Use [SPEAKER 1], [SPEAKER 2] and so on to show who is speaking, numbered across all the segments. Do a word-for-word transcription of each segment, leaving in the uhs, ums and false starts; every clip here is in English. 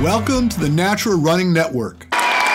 [SPEAKER 1] Welcome to the Natural Running Network.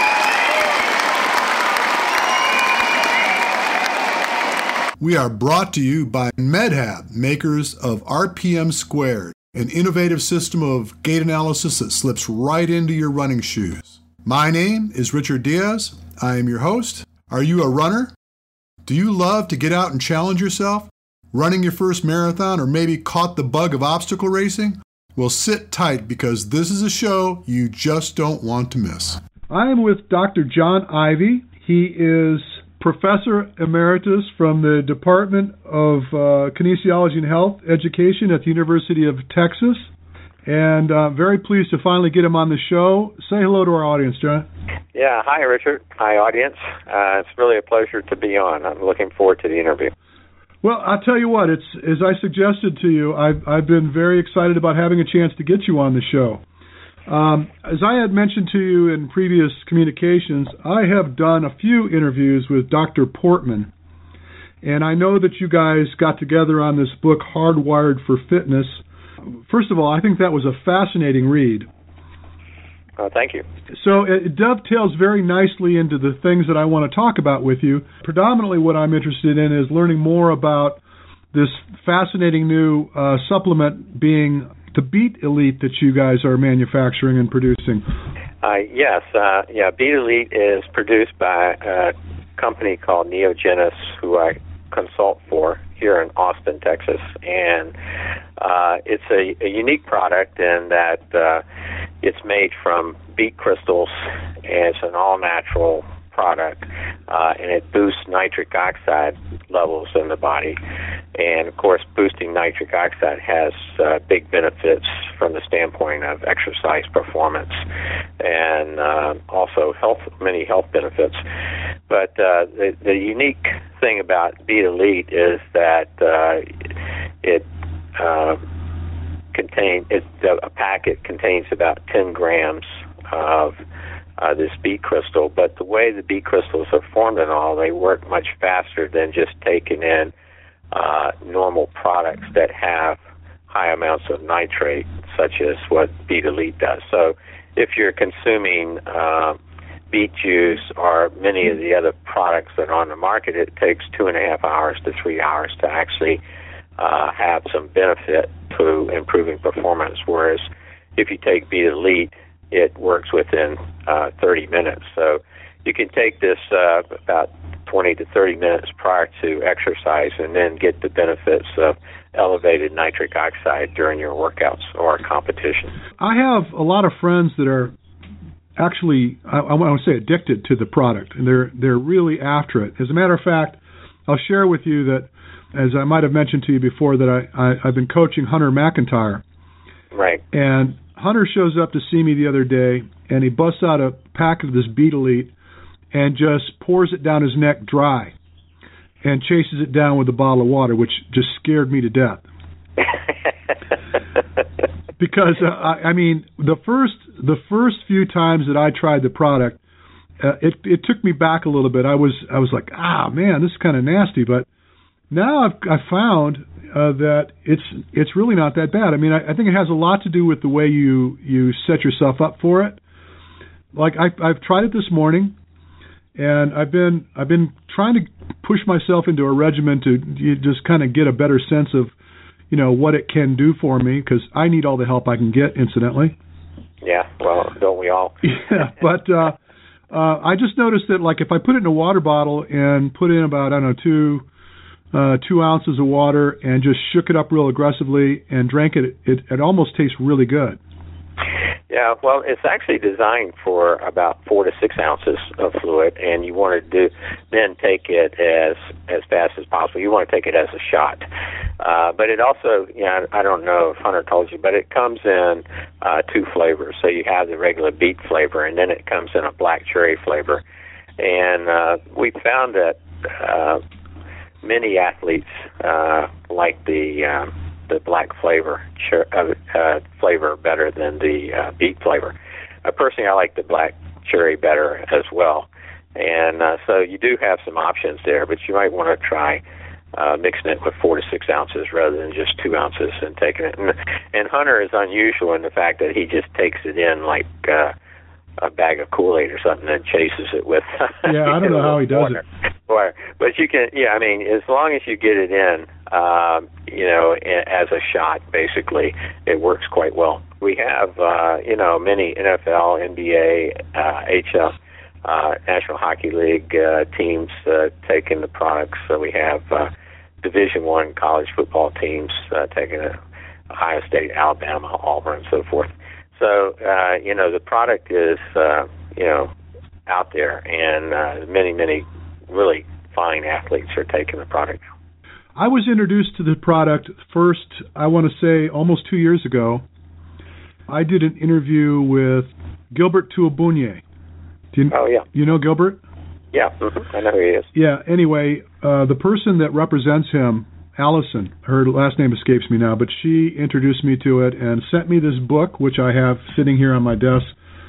[SPEAKER 1] We are brought to you by MedHab, makers of R P M Squared, an innovative system of gait analysis that slips right into your running shoes. My name is Richard Diaz. I am your host. Are you a runner? Do you love to get out and challenge yourself? Running your first marathon or maybe caught the bug of obstacle racing? Well, sit tight because this is a show you just don't want to miss. I am with Doctor John Ivy. He is Professor Emeritus from the Department of uh, Kinesiology and Health Education at the University of Texas. And uh, very pleased to finally get him on the show. Say hello to our audience, John.
[SPEAKER 2] Yeah, hi, Richard. Hi, audience. Uh, it's really a pleasure to be on. I'm looking forward to the interview.
[SPEAKER 1] Well, I'll tell you what, it's as I suggested to you, I've, I've been very excited about having a chance to get you on the show. Um, as I had mentioned to you in previous communications, I have done a few interviews with Doctor Portman, and I know that you guys got together on this book, Hardwired for Fitness. First of all, I think that was a fascinating read.
[SPEAKER 2] Uh, thank you.
[SPEAKER 1] So it dovetails very nicely into the things that I want to talk about with you. Predominantly what I'm interested in is learning more about this fascinating new uh, supplement being the Beat Elite that you guys are manufacturing and producing.
[SPEAKER 2] Uh, yes. Uh, yeah, Beat Elite is produced by a company called Neogenis, who I consult for here in Austin, Texas. And uh, it's a, a unique product in that uh, it's made from beet crystals, and it's an all-natural product, uh, and it boosts nitric oxide levels in the body. And, of course, boosting nitric oxide has uh, big benefits from the standpoint of exercise performance and uh, also health, many health benefits. But uh, the, the unique thing about Beat Elite is that uh, it uh, contain it, a packet contains about ten grams of uh, this beet crystal, but the way the beet crystals are formed and all, they work much faster than just taking in uh, normal products that have high amounts of nitrate, such as what Beat Elite does. So if you're consuming uh, beet juice or many of the other products that are on the market, it takes two and a half hours to three hours to actually uh, have some benefit to improving performance, whereas if you take Beat Elite, it works within uh, thirty minutes. So you can take this uh, about twenty to thirty minutes prior to exercise and then get the benefits of elevated nitric oxide during your workouts or competition. I have a lot of friends that are actually, I, I want to say, addicted to the product, and they're they're really after it. As a matter of fact, I'll share with you that, as I might have mentioned to you before, that I, I, I've been coaching Hunter McIntyre. Right. And Hunter shows up to see me the other day, and he busts out a pack of this Beat Elite and just pours it down his neck dry and chases it down with a bottle of water, which just scared me to death. Because, uh, I, I mean, the first the first few times that I tried the product, uh, it it took me back a little bit. I was I was like, ah, man, this is kind of nasty. But now I've, I've found uh, that it's it's really not that bad. I mean, I, I think it has a lot to do with the way you, you set yourself up for it. Like I, I've tried it this morning, and I've been I've been trying to push myself into a regimen to you just kind of get a better sense of, you know, what it can do for me, because I need all the help I can get, incidentally. Yeah, well, don't we all? Yeah, but uh, uh, I just noticed that, like, if I put it in a water bottle and put in about, I don't know, two uh, two ounces of water and just shook it up real aggressively and drank it, it, it almost tastes really good. Yeah, well, it's actually designed for about four to six ounces of fluid, and you want to do then take it as as fast as possible. You want to take it as a shot. Uh, but it also, you know, I don't know if Hunter told you, but it comes in uh, two flavors. So you have the regular beet flavor, and then it comes in a black cherry flavor. And uh, we found that uh, many athletes uh, like the um, the black flavor uh, uh, flavor better than the uh, beet flavor. Uh, personally, I like the black cherry better as well. And uh, so you do have some options there, but you might want to try uh, mixing it with four to six ounces rather than just two ounces and taking it. And, and Hunter is unusual in the fact that he just takes it in like uh, a bag of Kool-Aid or something and chases it with.
[SPEAKER 1] Yeah, I don't know how he does
[SPEAKER 2] water.
[SPEAKER 1] it.
[SPEAKER 2] Or, but you can, yeah, I mean, as long as you get it in, um, you know, as a shot, basically, it works quite well. We have, uh, you know, many N F L, N B A, uh, H F, uh, National Hockey League uh, teams uh, taking the products. So we have uh, Division One college football teams uh, taking it, Ohio State, Alabama, Auburn, and so forth. So, uh, you know, the product is, uh, you know, out there, and uh, many, many really fine athletes are taking the product.
[SPEAKER 1] I was introduced to the product first, I want to say, almost two years ago. I did an interview with Gilbert Tuabunye. Do you,
[SPEAKER 2] oh, yeah.
[SPEAKER 1] You know Gilbert?
[SPEAKER 2] Yeah, mm-hmm. I know who he is.
[SPEAKER 1] Yeah, anyway, uh, the person that represents him, Allison, her last name escapes me now, but she introduced me to it and sent me this book, which I have sitting here on my desk.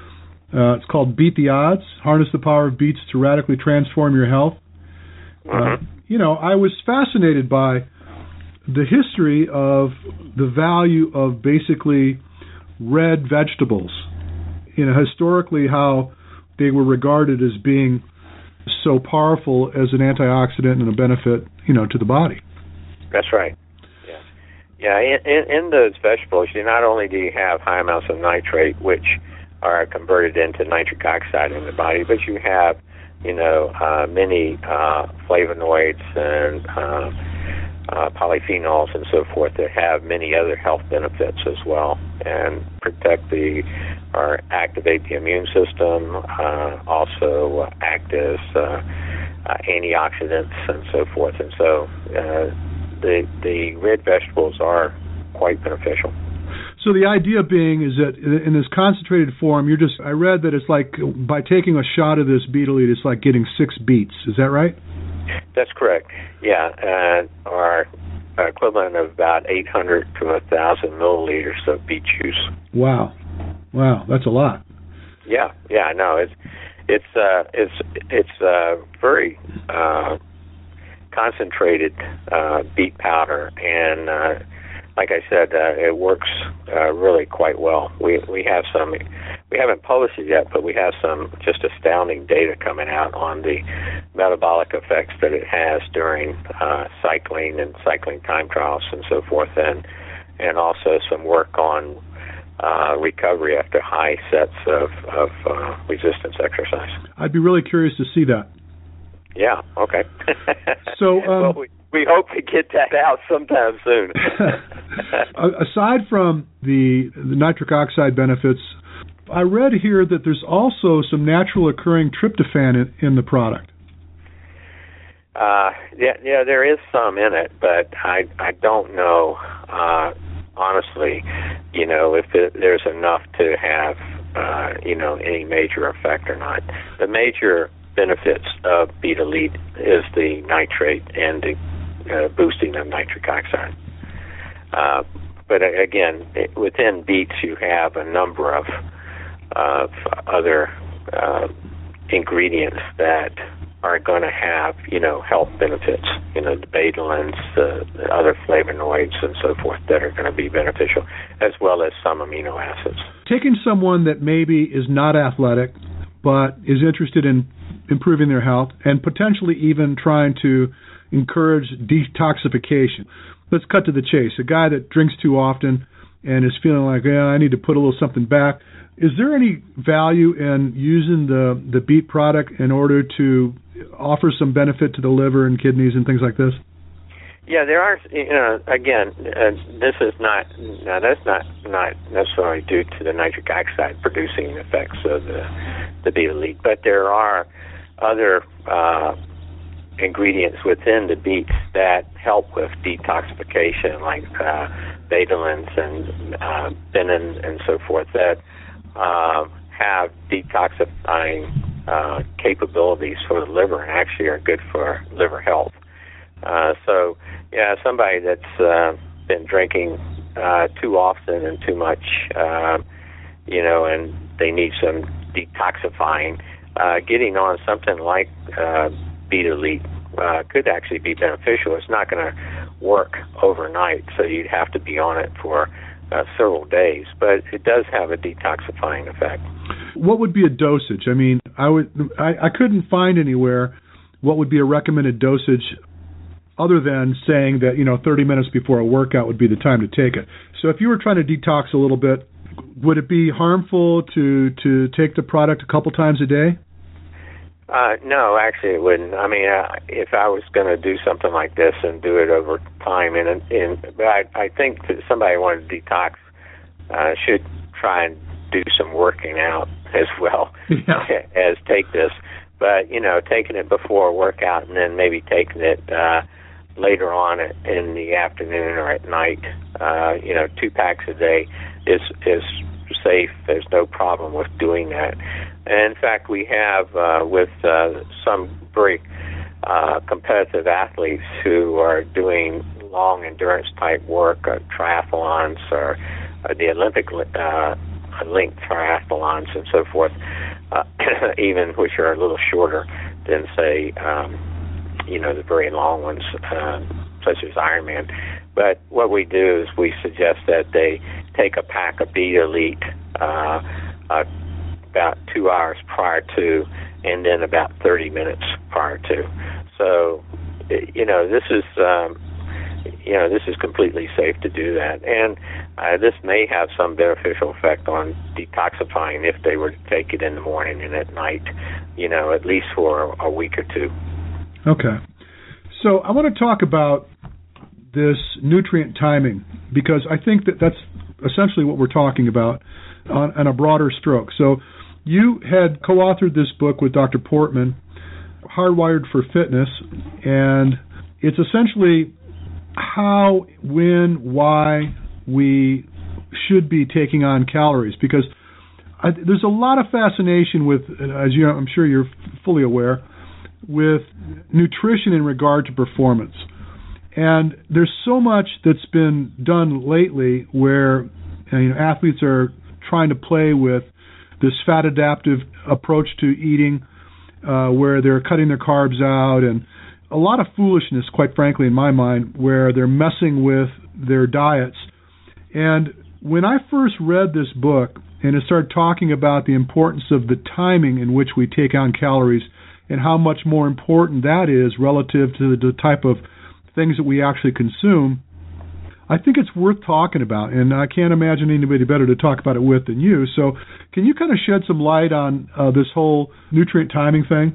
[SPEAKER 1] Uh, it's called Beat the Odds, Harness the Power of Beats to Radically Transform Your Health.
[SPEAKER 2] Mm-hmm.
[SPEAKER 1] Uh, you know, I was fascinated by the history of the value of basically red vegetables. You know, historically how they were regarded as being so powerful as an antioxidant and a benefit, you know, to the body.
[SPEAKER 2] That's right. Yeah, yeah. In, in, in those vegetables, you not only do you have high amounts of nitrate, which are converted into nitric oxide in the body, but you have, you know, uh, many uh, flavonoids and uh, uh, polyphenols and so forth that have many other health benefits as well, and protect the or activate the immune system. Uh, also act as uh, uh, antioxidants and so forth. And so uh, the the red vegetables are quite beneficial.
[SPEAKER 1] So the idea being is that in this concentrated form, you're just, I read that it's like by taking a shot of this beet elite, it's like getting six beets. Is that right?
[SPEAKER 2] That's correct. Yeah, uh, or equivalent of about eight hundred to one thousand milliliters of beet juice.
[SPEAKER 1] Wow. Wow, that's a lot.
[SPEAKER 2] Yeah, yeah, no, it's it's uh, it's it's uh, very uh, concentrated uh, beet powder, and uh, like I said, uh, it works uh, really quite well. We we have some, we haven't published it yet, but we have some just astounding data coming out on the metabolic effects that it has during uh, cycling and cycling time trials and so forth, and and also some work on uh, recovery after high sets of of uh, resistance exercise. I'd
[SPEAKER 1] be really curious to see that.
[SPEAKER 2] Yeah. Okay.
[SPEAKER 1] So. Um,
[SPEAKER 2] well, we, We hope to get that out sometime soon.
[SPEAKER 1] Aside from the, the nitric oxide benefits, I read here that there's also some natural occurring tryptophan in, in the product.
[SPEAKER 2] Uh, yeah, yeah, there is some in it, but I I don't know, uh, honestly, you know, if it, there's enough to have, uh, you know, any major effect or not. The major benefits of Beet Elite is the nitrate and the Uh, boosting of nitric oxide. Uh, but uh, again, it, within beets you have a number of, of other uh, ingredients that are going to have, you know, health benefits. You know, the betalains, the, the other flavonoids, and so forth that are going to be beneficial, as well as some amino acids.
[SPEAKER 1] Taking someone that maybe is not athletic, but is interested in improving their health, and potentially even trying to encourage detoxification. Let's cut to the chase. A guy that drinks too often and is feeling like, yeah, I need to put a little something back. Is there any value in using the, the beet product in order to offer some benefit to the liver and kidneys and things like this?
[SPEAKER 2] Yeah, there are, you know, again, uh, this is not, now that's not, not necessarily due to the nitric oxide producing effects of the, the Beet Elite, but there are other uh, ingredients within the beets that help with detoxification, like uh, betalains and uh, benin and so forth, that uh, have detoxifying uh, capabilities for the liver and actually are good for liver health. Uh, so, yeah, somebody that's uh, been drinking uh, too often and too much, uh, you know, and they need some detoxifying, uh, getting on something like uh, Beet Elite uh, could actually be beneficial. It's not going to work overnight, so you'd have to be on it for uh, several days, but it does have a detoxifying effect.
[SPEAKER 3] What would be a dosage? I mean, I would I, I couldn't find anywhere what would be a recommended dosage other than saying that, you know, thirty minutes before a workout would be the time to take it. So if you were trying to detox a little bit, would it be harmful to, to take the product a couple times a day?
[SPEAKER 2] Uh, no, actually it wouldn't. I mean, uh, if I was going to do something like this and do it over time, and, and but I, I think that somebody who wanted to detox uh, should try and do some working out as well
[SPEAKER 3] yeah.
[SPEAKER 2] as take this. But, you know, taking it before a workout and then maybe taking it uh, later on in the afternoon or at night, uh, you know, two packs a day is is safe. There's no problem with doing that. And in fact, we have uh, with uh, some very uh, competitive athletes who are doing long endurance type work, uh, triathlons or uh, the Olympic uh, linked triathlons and so forth, uh, even which are a little shorter than, say, um, you know, the very long ones, uh, such as Ironman. But what we do is we suggest that they take a pack of Beat Elite uh, uh, about two hours prior to, and then about thirty minutes prior to. So, you know, this is um, you know this is completely safe to do that, and uh, this may have some beneficial effect on detoxifying if they were to take it in the morning and at night, you know, at least for a week or two.
[SPEAKER 3] Okay, so I want to talk about this nutrient timing, because I think that that's essentially what we're talking about on, on a broader stroke. So you had co-authored this book with Doctor Portman, Hardwired for Fitness, and it's essentially how, when, why we should be taking on calories, because I, there's a lot of fascination with, as you, I'm sure you're fully aware, with nutrition in regard to performance. And there's so much that's been done lately where, you know, athletes are trying to play with this fat adaptive approach to eating, uh, where they're cutting their carbs out, and a lot of foolishness, quite frankly, in my mind, where they're messing with their diets. And when I first read this book and it started talking about the importance of the timing in which we take on calories and how much more important that is relative to the type of things that we actually consume, I think it's worth talking about, and I can't imagine anybody better to talk about it with than you. So can you kind of shed some light on uh, this whole nutrient timing thing?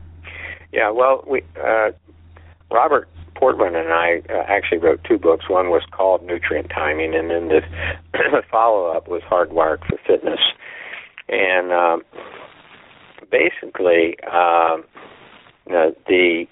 [SPEAKER 2] Yeah, well, we uh, Robert Portman and I uh, actually wrote two books. One was called Nutrient Timing, and then the follow-up was Hardwired for Fitness. And um, basically, um, you know, the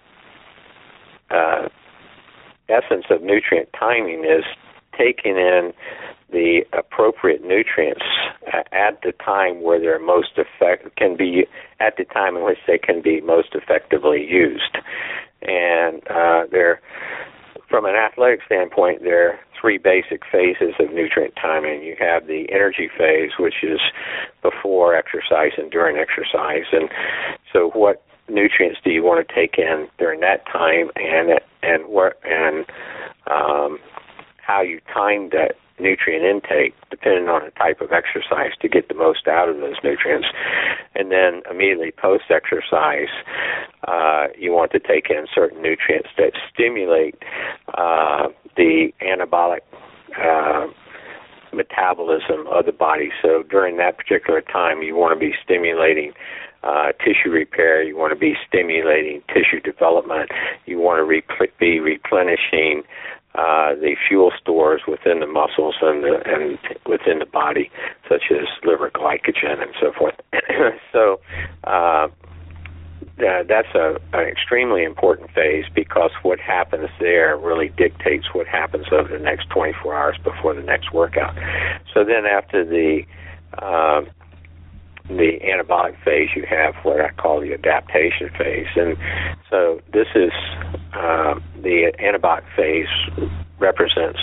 [SPEAKER 2] uh, essence of nutrient timing is taking in the appropriate nutrients at the time where they're most effect can be at the time in which they can be most effectively used. And uh, there, from an athletic standpoint, there are three basic phases of nutrient timing. You have the energy phase, which is before exercise and during exercise. And so, what nutrients do you want to take in during that time, and and what and um, how you time that nutrient intake, depending on the type of exercise, to get the most out of those nutrients. And then immediately post-exercise, uh, you want to take in certain nutrients that stimulate uh, the anabolic uh, metabolism of the body. So during that particular time, you want to be stimulating Uh, tissue repair, you want to be stimulating tissue development, you want to re- be replenishing uh, the fuel stores within the muscles and, the, and within the body, such as liver glycogen and so forth. so uh, th- that's a, an extremely important phase, because what happens there really dictates what happens over the next twenty-four hours before the next workout. So then after the uh, the anabolic phase, you have what I call the adaptation phase. And so this is uh, the anabolic phase represents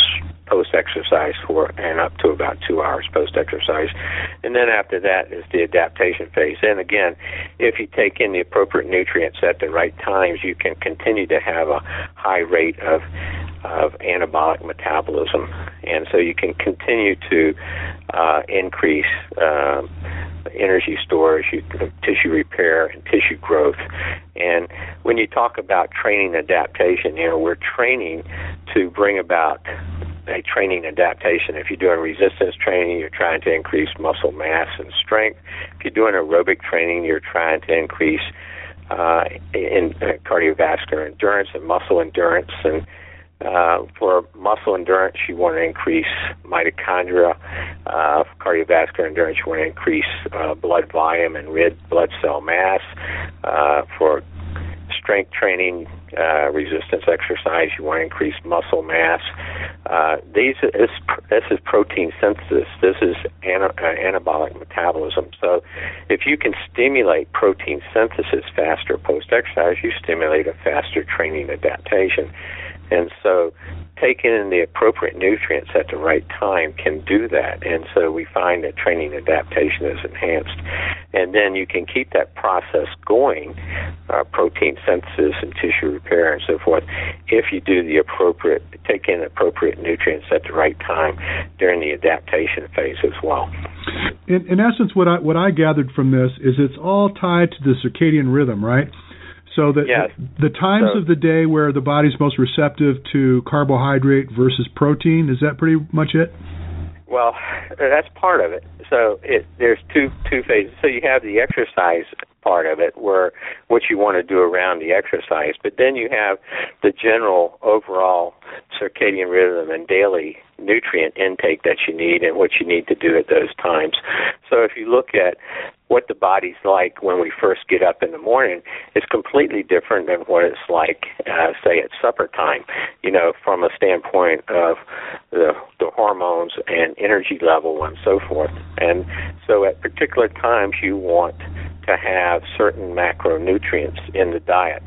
[SPEAKER 2] post-exercise for and up to about two hours post-exercise. And then after that is the adaptation phase. And again, if you take in the appropriate nutrients at the right times, you can continue to have a high rate of of anabolic metabolism. And so you can continue to uh, increase uh, energy storage, you, tissue repair, and tissue growth. And when you talk about training adaptation, you know, we're training to bring about a training adaptation. If you're doing resistance training, you're trying to increase muscle mass and strength. If you're doing aerobic training, you're trying to increase uh, in uh, cardiovascular endurance and muscle endurance. And Uh, for muscle endurance, you want to increase mitochondria. Uh, for cardiovascular endurance, you want to increase uh, blood volume and red blood cell mass. Uh, for strength training, uh, resistance exercise, you want to increase muscle mass. Uh, these is, this is protein synthesis. This is ana- uh, anabolic metabolism. So if you can stimulate protein synthesis faster post-exercise, you stimulate a faster training adaptation. And so taking in the appropriate nutrients at the right time can do that. And so we find that training adaptation is enhanced. And then you can keep that process going, uh, protein synthesis and tissue repair and so forth, if you do the appropriate, take in appropriate nutrients at the right time during the adaptation phase as well.
[SPEAKER 3] In, in essence, what I, what I gathered from this is it's all tied to the circadian rhythm, right? So that
[SPEAKER 2] yes.
[SPEAKER 3] the times
[SPEAKER 2] so,
[SPEAKER 3] of the day where the body's most receptive to carbohydrate versus protein, is that pretty much it?
[SPEAKER 2] Well, that's part of it. So it, there's two two phases. So you have the exercise part of it, where what you want to do around the exercise, but then you have the general overall circadian rhythm and daily nutrient intake that you need and what you need to do at those times. So if you look at what the body's like when we first get up in the morning, it's completely different than what it's like, uh, say, at supper time, you know, from a standpoint of the, the hormones and energy level and so forth. And so at particular times, you want to have certain macronutrients in the diet.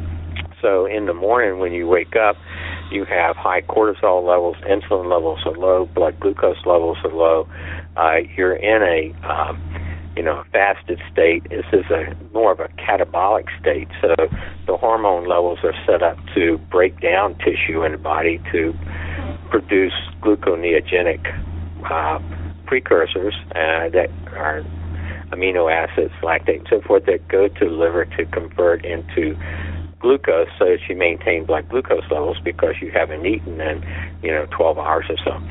[SPEAKER 2] So in the morning when you wake up, you have high cortisol levels, insulin levels are low, blood glucose levels are low. Uh, you're in a um, you know, a fasted state. This is a more of a catabolic state. So the hormone levels are set up to break down tissue in the body to produce gluconeogenic uh, precursors uh, that are amino acids, lactate, and so forth that go to the liver to convert into glucose so that you maintain blood glucose levels because you haven't eaten in, you know, twelve hours or so.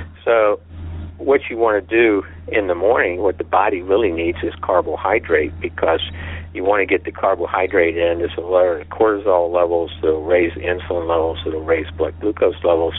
[SPEAKER 2] So what you want to do in the morning, what the body really needs is carbohydrate, because you want to get the carbohydrate in. This will lower the cortisol levels, it'll raise the insulin levels, it'll raise blood glucose levels,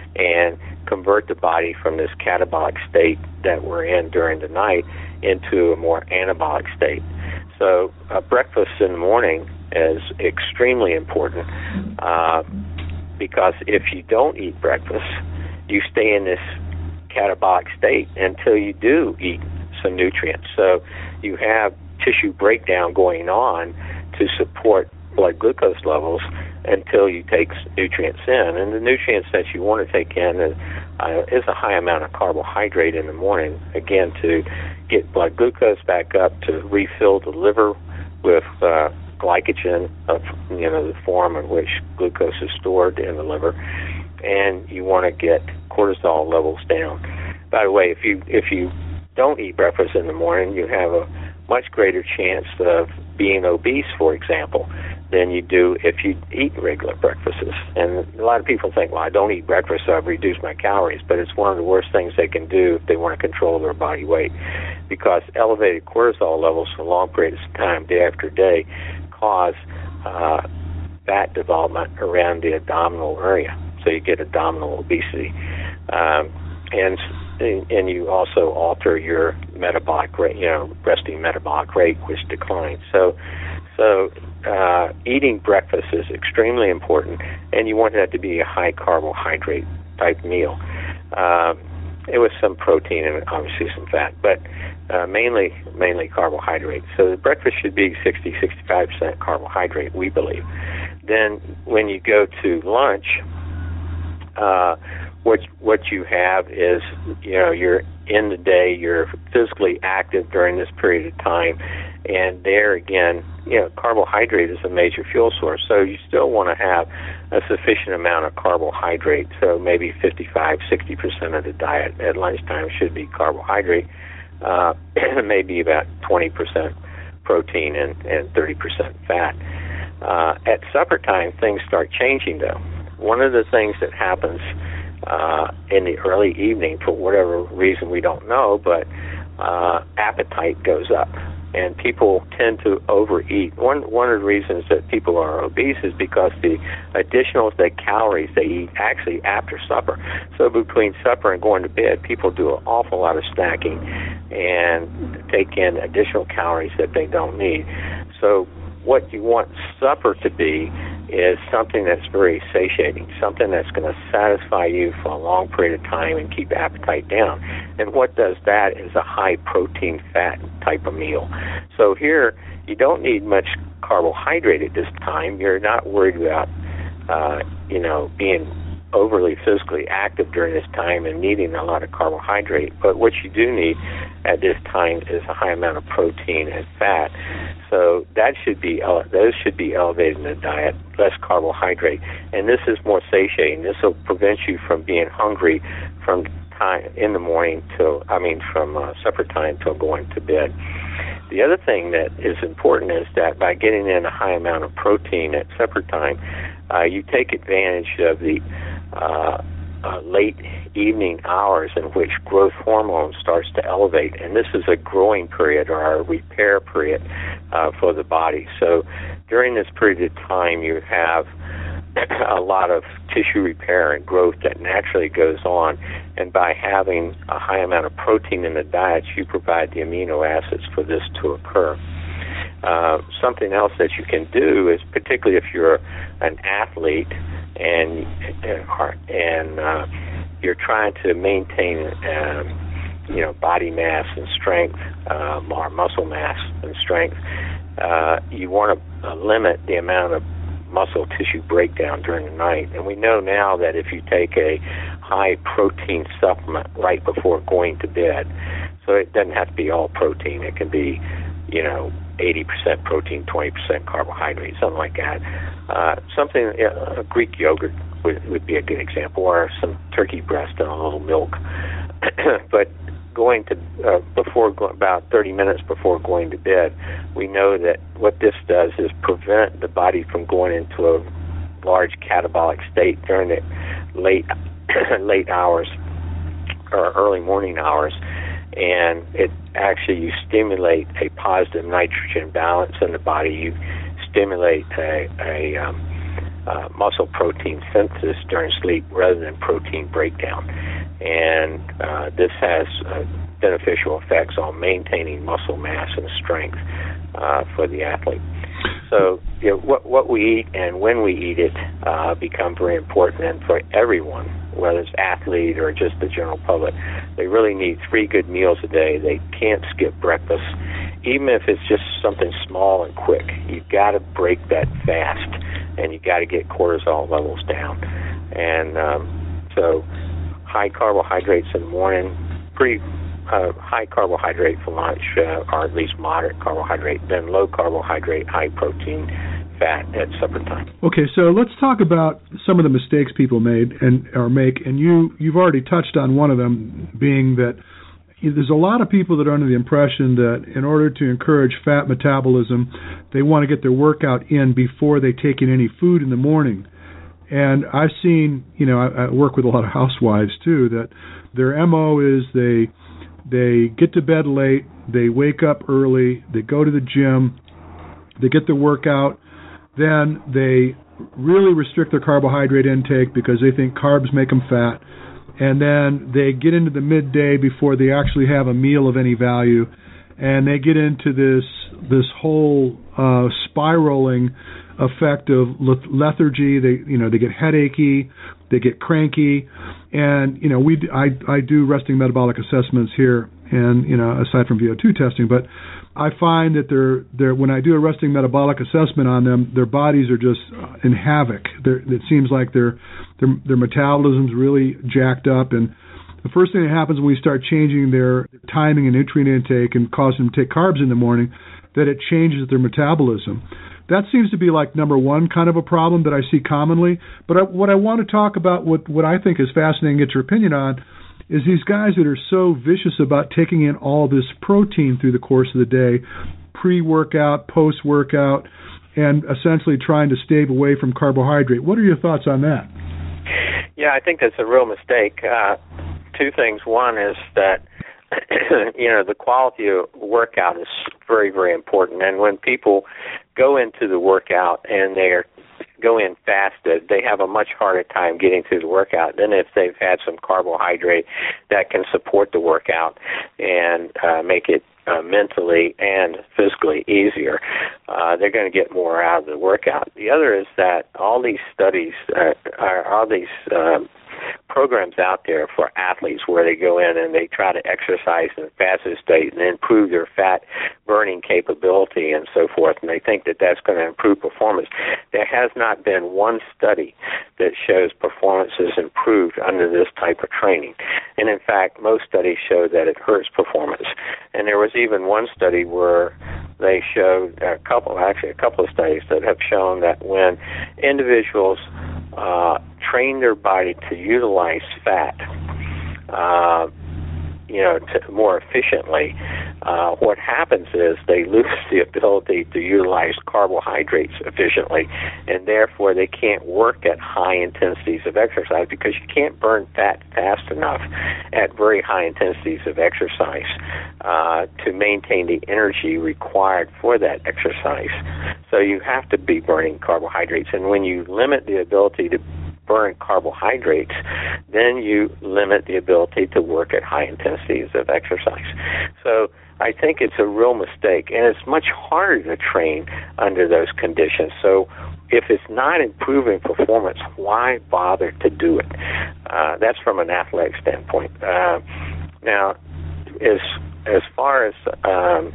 [SPEAKER 2] and convert the body from this catabolic state that we're in during the night into a more anabolic state. So uh, breakfast in the morning is extremely important uh, because if you don't eat breakfast, you stay in this catabolic state until you do eat some nutrients. So you have tissue breakdown going on to support blood glucose levels until you take nutrients in. And the nutrients that you want to take in is, uh, is a high amount of carbohydrate in the morning, again, to get blood glucose back up, to refill the liver with uh, glycogen, of, you know, the form in which glucose is stored in the liver. And you want to get cortisol levels down. By the way, if you if you don't eat breakfast in the morning, you have a much greater chance of being obese, for example, than you do if you eat regular breakfasts. And a lot of people think, well, I don't eat breakfast, so I've reduced my calories, but it's one of the worst things they can do if they want to control their body weight, because elevated cortisol levels for long periods of time, day after day, cause uh, fat development around the abdominal area. So you get abdominal obesity, um, and and you also alter your metabolic rate, you know, resting metabolic rate, which declines. So, so uh, eating breakfast is extremely important, and you want that to be a high carbohydrate type meal. Um, it with some protein and obviously some fat, but uh, mainly mainly carbohydrate. So the breakfast should be sixty to sixty-five percent carbohydrate, we believe. Then when you go to lunch, Uh, what what you have is, you know, you're in the day, you're physically active during this period of time, and there again, you know, carbohydrate is a major fuel source, so you still want to have a sufficient amount of carbohydrate. So maybe fifty-five, sixty percent of the diet at lunchtime should be carbohydrate, uh, maybe about twenty percent protein and, and thirty percent fat. Uh, at supper time, things start changing, though. One of the things that happens uh, in the early evening, for whatever reason we don't know, but uh, appetite goes up, and people tend to overeat. One one of the reasons that people are obese is because the additional the calories they eat actually after supper. So between supper and going to bed, people do an awful lot of snacking and take in additional calories that they don't need. So what you want supper to be is something that's very satiating, something that's going to satisfy you for a long period of time and keep appetite down. And what does that is a high protein fat type of meal. So here, you don't need much carbohydrate at this time. You're not worried about, uh, you know, being overly physically active during this time and needing a lot of carbohydrate. But what you do need at this time is a high amount of protein and fat. So that should be uh, those should be elevated in the diet, less carbohydrate. And this is more satiating. This will prevent you from being hungry from time in the morning till I mean from uh, supper time till going to bed. The other thing that is important is that by getting in a high amount of protein at supper time, uh, you take advantage of the uh, uh, late evening hours in which growth hormone starts to elevate, and this is a growing period or a repair period uh, for the body. So during this period of time, you have a lot of tissue repair and growth that naturally goes on, and by having a high amount of protein in the diet, you provide the amino acids for this to occur. Uh, something else that you can do is, particularly if you're an athlete and and uh, you're trying to maintain um, you know body mass and strength, um, or muscle mass and strength, uh, you want to uh, limit the amount of muscle tissue breakdown during the night. And we know now that if you take a high protein supplement right before going to bed, so it doesn't have to be all protein, it can be, you know, eighty percent protein, twenty percent carbohydrate, something like that. Uh, something, uh, Greek yogurt would, would be a good example, or some turkey breast and a little milk. But going to, uh, before, about thirty minutes before going to bed, we know that what this does is prevent the body from going into a large catabolic state during the late, late hours or early morning hours. And it actually, you stimulate a positive nitrogen balance in the body. You stimulate a, a um, uh, muscle protein synthesis during sleep rather than protein breakdown. And uh, this has uh, beneficial effects on maintaining muscle mass and strength uh, for the athlete. So, you know, what, what we eat and when we eat it uh, become very important, and for everyone, whether it's athlete or just the general public, they really need three good meals a day. They can't skip breakfast, even if it's just something small and quick. You've got to break that fast, and you've got to get cortisol levels down. And um, so high carbohydrates in the morning, pretty uh, high carbohydrate for lunch, uh, or at least moderate carbohydrate, then low carbohydrate, high protein, fat at supper time.
[SPEAKER 3] Okay, so let's talk about some of the mistakes people made and or make, and you you've already touched on one of them, being that there's a lot of people that are under the impression that in order to encourage fat metabolism, they want to get their workout in before they take in any food in the morning. And I've seen, you know, I, I work with a lot of housewives too, that their M O is they they get to bed late, they wake up early, they go to the gym, they get their workout, then they really restrict their carbohydrate intake because they think carbs make them fat, and then they get into the midday before they actually have a meal of any value, and they get into this this whole uh, spiraling effect of lethargy. They you know they get headachy, they get cranky, and you know we I I do resting metabolic assessments here and, you know, aside from V O two testing. But I find that they're, they're, when I do a resting metabolic assessment on them, their bodies are just in havoc. They're, it seems like their, their, their metabolism's really jacked up. And the first thing that happens when we start changing their timing and nutrient intake and causing them to take carbs in the morning, that it changes their metabolism. That seems to be like number one kind of a problem that I see commonly. But I, what I want to talk about, what, what I think is fascinating, get your opinion on, is these guys that are so vicious about taking in all this protein through the course of the day, pre-workout, post-workout, and essentially trying to stay away from carbohydrate. What are your thoughts on that?
[SPEAKER 2] Yeah, I think that's a real mistake. Uh, two things. One is that you know, the quality of workout is very, very important. And when people go into the workout and they're go in fasted, they have a much harder time getting through the workout than if they've had some carbohydrate that can support the workout and uh, make it uh, mentally and physically easier. Uh, they're going to get more out of the workout. The other is that all these studies, uh, are, all these um, programs out there for athletes where they go in and they try to exercise in a fasted state and improve their fat burning capability and so forth, and they think that that's going to improve performance. There has not been one study that shows performance is improved under this type of training. And in fact, most studies show that it hurts performance. And there was even one study where they showed a couple, actually a couple of studies that have shown that when individuals uh, train their body to utilize fat, uh, you know, to more efficiently, uh, what happens is they lose the ability to utilize carbohydrates efficiently, and therefore they can't work at high intensities of exercise because you can't burn fat fast enough at very high intensities of exercise uh, to maintain the energy required for that exercise. So you have to be burning carbohydrates, and when you limit the ability to burn carbohydrates, then you limit the ability to work at high intensities of exercise. So I think it's a real mistake, and it's much harder to train under those conditions. So if it's not improving performance, why bother to do it? Uh, that's from an athletic standpoint. Uh, now, as as far as um,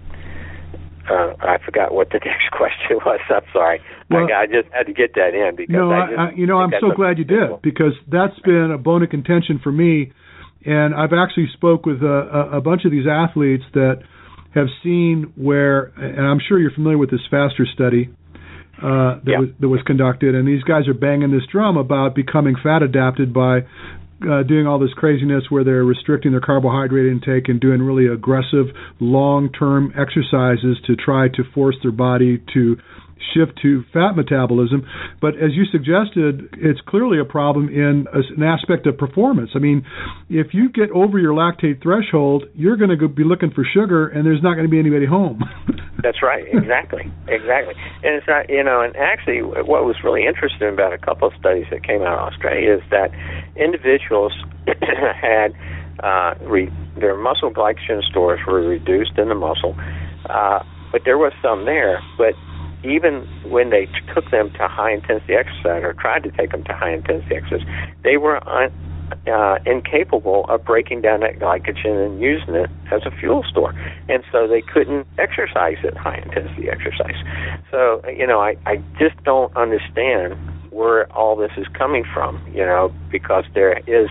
[SPEAKER 2] Uh, I forgot what the next question was. I'm sorry.
[SPEAKER 3] Well,
[SPEAKER 2] I, I just had to get that in because
[SPEAKER 3] no,
[SPEAKER 2] I just
[SPEAKER 3] I, you know, I'm so glad you did, because that's been a bone of contention for me. And I've actually spoke with a, a bunch of these athletes that have seen where, and I'm sure you're familiar with this FASTER study uh, that, yeah. was, that was conducted, and these guys are banging this drum about becoming fat adapted by Uh, doing all this craziness where they're restricting their carbohydrate intake and doing really aggressive long-term exercises to try to force their body to shift to fat metabolism. But as you suggested, it's clearly a problem in a, an aspect of performance. I mean, if you get over your lactate threshold, you're going to go be looking for sugar, and there's not going to be anybody home.
[SPEAKER 2] That's right. Exactly. Exactly. And it's not, you know, and actually what was really interesting about a couple of studies that came out of Australia is that individuals had uh, re- their muscle glycogen stores were reduced in the muscle, uh, but there was some there, but even when they took them to high-intensity exercise or tried to take them to high-intensity exercise, they were un, uh, incapable of breaking down that glycogen and using it as a fuel store. And so they couldn't exercise at high-intensity exercise. So, you know, I, I just don't understand where all this is coming from, you know, because there is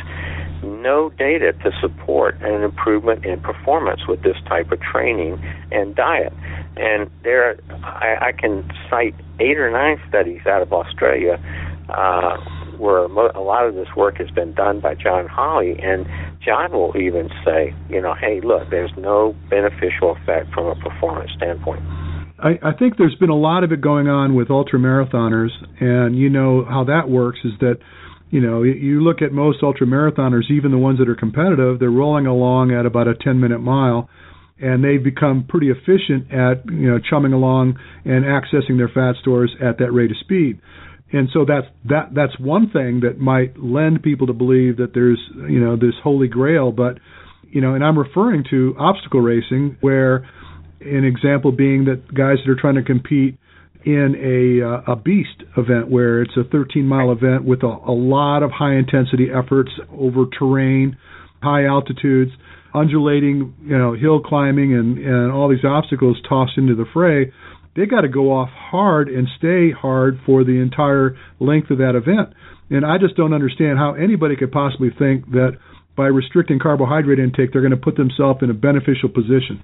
[SPEAKER 2] no data to support an improvement in performance with this type of training and diet. And there, I, I can cite eight or nine studies out of Australia uh, where mo- a lot of this work has been done by John Hawley, and John will even say, you know, hey, look, there's no beneficial effect from a performance standpoint.
[SPEAKER 3] I, I think there's been a lot of it going on with ultramarathoners, and you know how that works is that, you know, you look at most ultramarathoners, even the ones that are competitive, they're rolling along at about a ten-minute mile, and they've become pretty efficient at, you know, chumming along and accessing their fat stores at that rate of speed. And so that's that that's one thing that might lend people to believe that there's, you know, this holy grail. But, you know, and I'm referring to obstacle racing, where an example being that guys that are trying to compete in a uh, a beast event, where it's a thirteen mile event with a, a lot of high intensity efforts over terrain, high altitudes. undulating, you know, hill climbing and, and all these obstacles tossed into the fray, they got to go off hard and stay hard for the entire length of that event. And I just don't understand how anybody could possibly think that by restricting carbohydrate intake, they're going to put themselves in a beneficial position.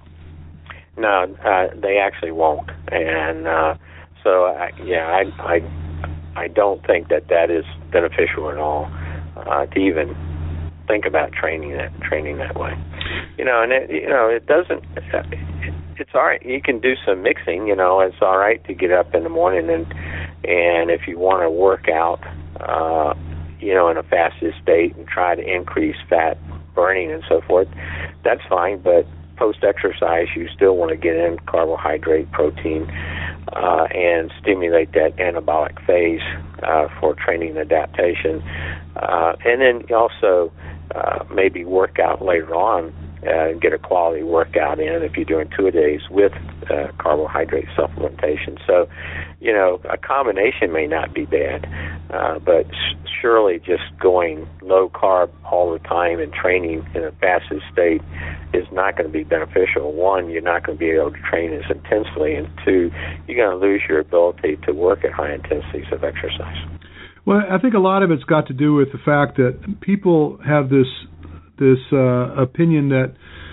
[SPEAKER 2] No, uh, they actually won't. And uh, so, I, yeah, I, I, I don't think that that is beneficial at all uh, to even think about training that training that way. You know, and it, you know, it doesn't. It, it's all right. You can do some mixing. You know, it's all right to get up in the morning and and if you want to work out, uh, you know, in a fasted state and try to increase fat burning and so forth, that's fine. But post-exercise, you still want to get in carbohydrate, protein, uh, and stimulate that anabolic phase uh, for training adaptation. Uh, and then also uh, maybe work out later on uh, and get a quality workout in if you're doing two-a-days with uh, carbohydrate supplementation. So, you know, a combination may not be bad, uh, but surely just going low-carb all the time and training in a fasted state is not going to be beneficial. One, you're not going to be able to train as intensely, and two, you're going to lose your ability to work at high intensities of exercise.
[SPEAKER 3] Well, I think a lot of it's got to do with the fact that people have this this uh, opinion that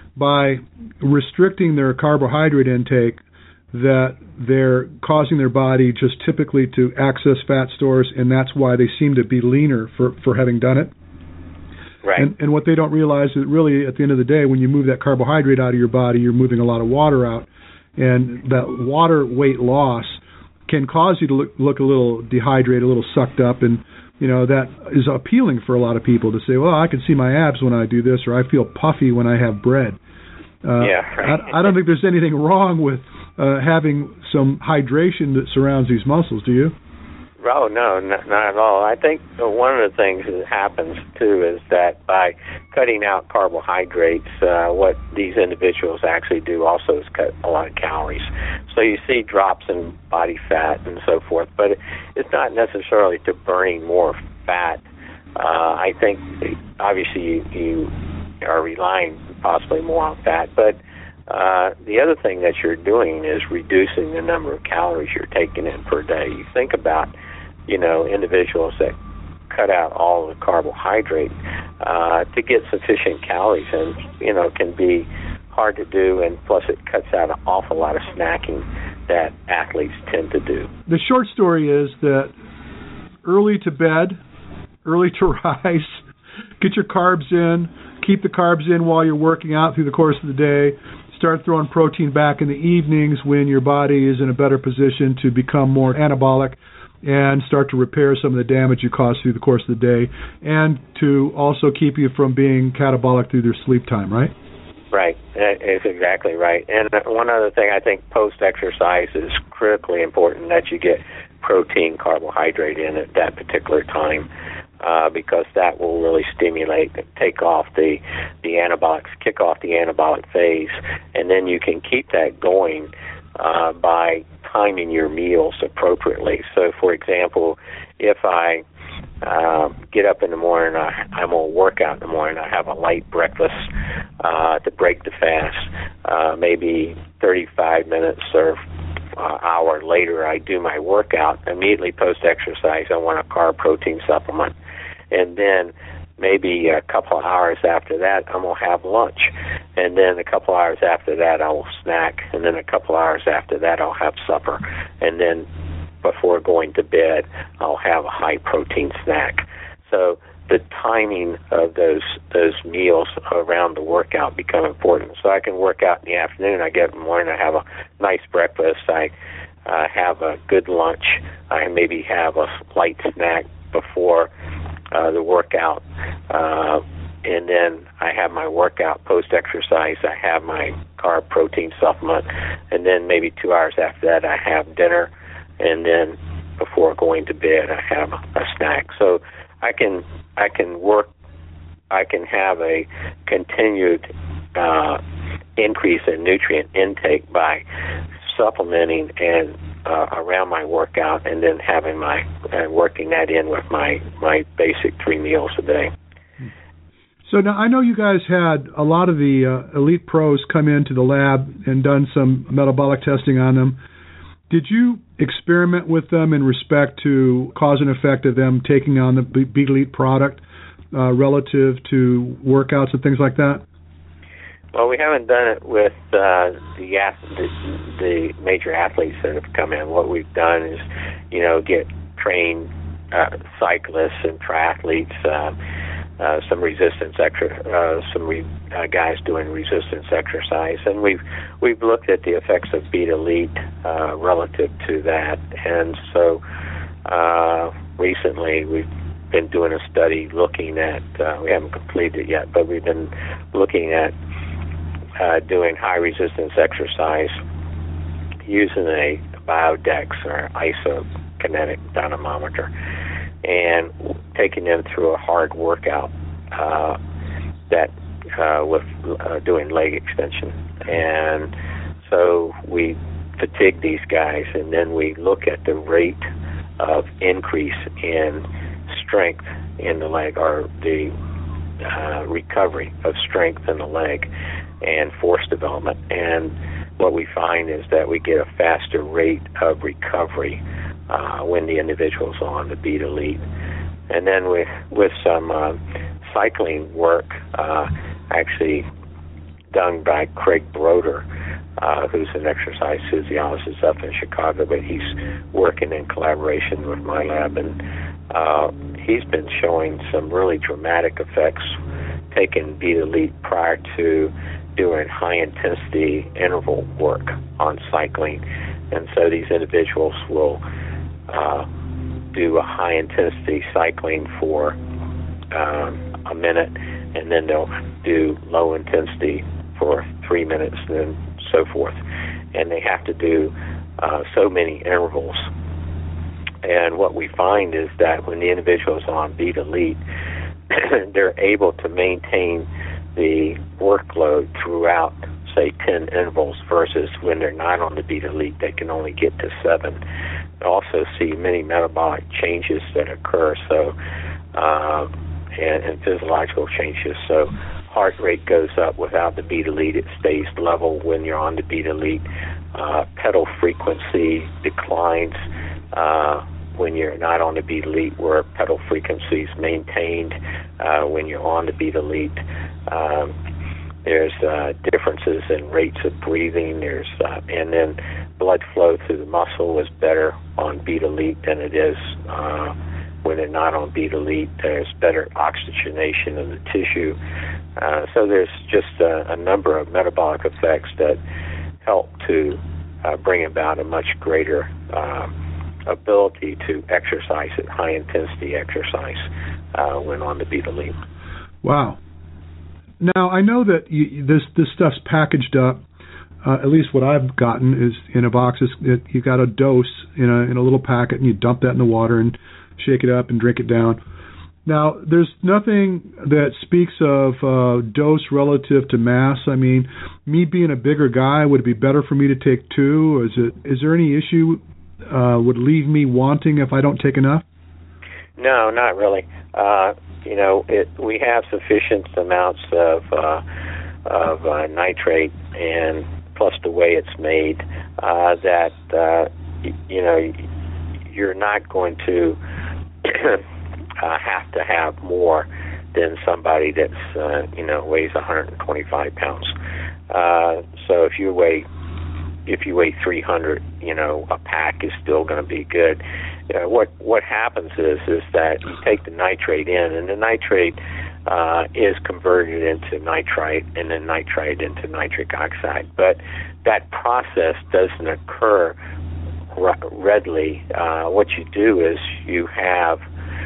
[SPEAKER 3] by restricting their carbohydrate intake, that they're causing their body just typically to access fat stores, and that's why they seem to be leaner for, for having done it.
[SPEAKER 2] Right.
[SPEAKER 3] And, and what they don't realize is that really, at the end of the day, when you move that carbohydrate out of your body, you're moving a lot of water out, and that water weight loss can cause you to look, look a little dehydrated, a little sucked up, and you know that is appealing for a lot of people to say, well, I can see my abs when I do this, or I feel puffy when I have bread. Uh,
[SPEAKER 2] yeah, right.
[SPEAKER 3] I, I don't think there's anything wrong with uh, having some hydration that surrounds these muscles, do you?
[SPEAKER 2] Oh, no, not, not at all. I think one of the things that happens, too, is that by cutting out carbohydrates, uh, what these individuals actually do also is cut a lot of calories. So you see drops in body fat and so forth, but it's not necessarily to burning more fat. Uh, I think, obviously, you, you are relying possibly more on fat, but uh, the other thing that you're doing is reducing the number of calories you're taking in per day. You think about you know, individuals that cut out all the carbohydrate uh, to get sufficient calories, and, you know, can be hard to do, and plus it cuts out an awful lot of snacking that athletes tend to do.
[SPEAKER 3] The short story is that early to bed, early to rise, get your carbs in, keep the carbs in while you're working out through the course of the day, start throwing protein back in the evenings when your body is in a better position to become more anabolic, and start to repair some of the damage you caused through the course of the day, and to also keep you from being catabolic through their sleep time, right?
[SPEAKER 2] Right. It's exactly right. And one other thing, I think post-exercise is critically important that you get protein, carbohydrate in at that particular time, uh, because that will really stimulate, take off the, the anabolics, kick off the anabolic phase, and then you can keep that going uh, by timing your meals appropriately. So, for example, if I uh, get up in the morning, I, I'm going to work out in the morning, I have a light breakfast uh, to break the fast. Uh, maybe thirty-five minutes or uh, hour later, I do my workout. Immediately post-exercise, I want a carb protein supplement. And then maybe a couple of hours after that, I'm going to have lunch. And then a couple of hours after that, I will snack. And then a couple of hours after that, I'll have supper. And then before going to bed, I'll have a high-protein snack. So the timing of those those meals around the workout become important. So I can work out in the afternoon. I get up in the morning, I have a nice breakfast. I uh, have a good lunch. I maybe have a light snack before Uh, the workout, uh, and then I have my workout post-exercise. I have my carb protein supplement, and then maybe two hours after that I have dinner, and then before going to bed I have a snack. So I can I can work, I can have a continued uh, increase in nutrient intake by supplementing and Uh, around my workout, and then having my uh, working that in with my, my basic three meals a day.
[SPEAKER 3] So now I know you guys had a lot of the uh, elite pros come into the lab and done some metabolic testing on them. Did you experiment with them in respect to cause and effect of them taking on the Beat Elite product uh, relative to workouts and things like that?
[SPEAKER 2] Well, we haven't done it with uh, the, the the major athletes that have come in. What we've done is, you know, get trained uh, cyclists and triathletes, uh, uh, some resistance extra, uh, some re, uh, guys doing resistance exercise, and we've we've looked at the effects of Beat Elite uh, relative to that. And so, uh, recently we've been doing a study looking at. Uh, we haven't completed it yet, but we've been looking at. Uh, doing high resistance exercise using a Biodex or isokinetic dynamometer and taking them through a hard workout uh, that uh, with uh, doing leg extension. And so we fatigue these guys, and then we look at the rate of increase in strength in the leg, or the uh, recovery of strength in the leg and force development. And what we find is that we get a faster rate of recovery uh, when the individual's on the Beat Elite. And then with, with some uh, cycling work, uh, actually done by Craig Broder, uh, who's an exercise physiologist up in Chicago, but he's working in collaboration with my lab, and uh, he's been showing some really dramatic effects taking Beat Elite prior to doing high-intensity interval work on cycling. And so these individuals will uh, do a high-intensity cycling for um, a minute, and then they'll do low-intensity for three minutes, and then so forth. And they have to do uh, so many intervals. And what we find is that when the individual is on Beat Elite, they're able to maintain the workload throughout, say, ten intervals, versus when they're not on the Beat Elite, they can only get to seven. We also see many metabolic changes that occur, so uh, and, and physiological changes. So heart rate goes up without the Beat Elite. It stays level when you're on the Beat Elite. Uh, pedal frequency declines uh, when you're not on the Beat Elite, where pedal frequency is maintained uh, when you're on the Beat Elite. Um, there's uh, differences in rates of breathing. There's uh, and then blood flow through the muscle is better on Beat Elite than it is uh, when they're not on Beat Elite. There's better oxygenation of the tissue. Uh, so there's just a, a number of metabolic effects that help to uh, bring about a much greater uh, ability to exercise at high intensity exercise uh, when on the Beat Elite.
[SPEAKER 3] Wow. Now I know that you, this this stuff's packaged up. Uh, at least what I've gotten is in a box. It, you got a dose in a in a little packet, and you dump that in the water and shake it up and drink it down. Now, there's nothing that speaks of uh, dose relative to mass. I mean, me being a bigger guy, would it be better for me to take two? Is it? Is there any issue uh, would leave me wanting if I don't take enough?
[SPEAKER 2] No, not really. Uh, you know, it, we have sufficient amounts of uh, of uh, nitrate, and plus the way it's made, uh, that uh, y- you know you're not going to. Uh, have to have more than somebody that's uh, you know weighs one hundred twenty-five pounds. Uh, so if you weigh if you weigh three hundred, you know a pack is still going to be good. Uh, what what happens is is that you take the nitrate in, and the nitrate uh, is converted into nitrite, and then nitrite into nitric oxide. But that process doesn't occur r- readily. Uh, what you do is you have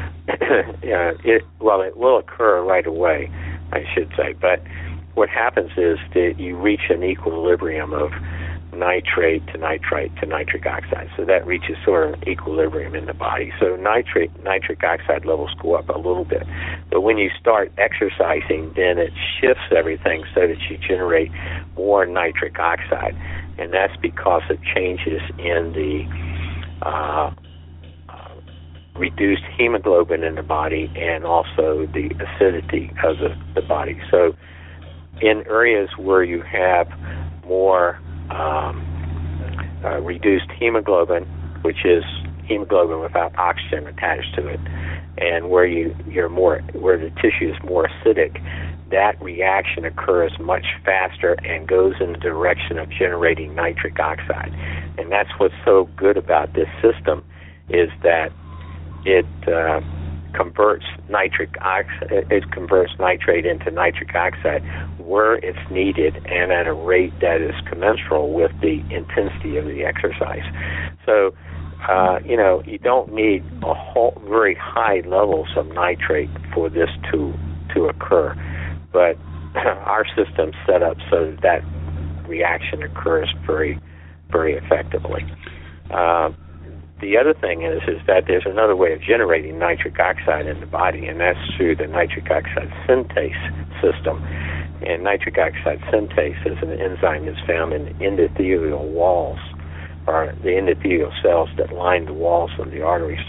[SPEAKER 2] Uh, it, well, it will occur right away, I should say. But what happens is that you reach an equilibrium of nitrate to nitrite to nitric oxide. So that reaches sort of equilibrium in the body. So nitrate, nitric oxide levels go up a little bit. But when you start exercising, then it shifts everything so that you generate more nitric oxide. And that's because of changes in the uh, reduced hemoglobin in the body and also the acidity of the, the body. So in areas where you have more um, uh, reduced hemoglobin, which is hemoglobin without oxygen attached to it, and where you, you're more where the tissue is more acidic, that reaction occurs much faster and goes in the direction of generating nitric oxide. And that's what's so good about this system, is that it uh, converts nitric oxide, it converts nitrate into nitric oxide where it's needed and at a rate that is commensurate with the intensity of the exercise. So, uh, you know, you don't need a whole, very high levels of nitrate for this to to occur, but our system's set up so that that reaction occurs very, very effectively. Uh, The other thing is is that there's another way of generating nitric oxide in the body, and that's through the nitric oxide synthase system. And nitric oxide synthase is an enzyme that's found in the endothelial walls, or the endothelial cells that line the walls of the arteries.